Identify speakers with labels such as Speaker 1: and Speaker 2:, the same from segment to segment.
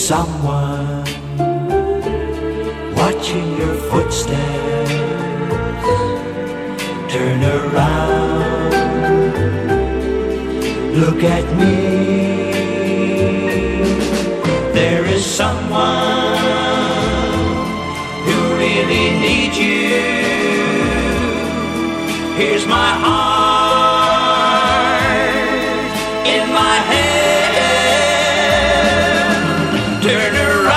Speaker 1: someone watching your footsteps. Turn around, look at me. There is someone who really needs you. Here's my heart in my hand. Turn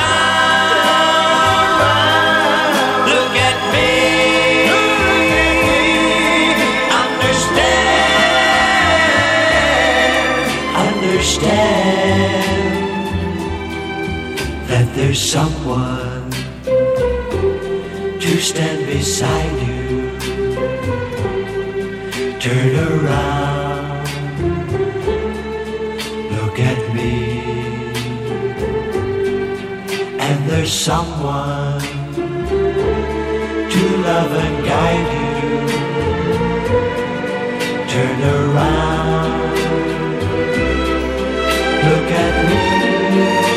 Speaker 1: around, look at me. Understand that there's someone to stand beside you. Turn around, look at me. And there's someone to love and guide you. Turn around, look at me.